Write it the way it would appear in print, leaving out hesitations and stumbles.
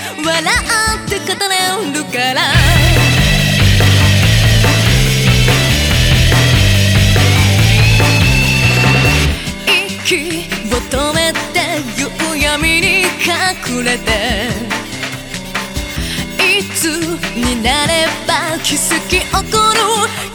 笑って語れるから息を止めて夕闇に隠れていつになれば奇跡起こる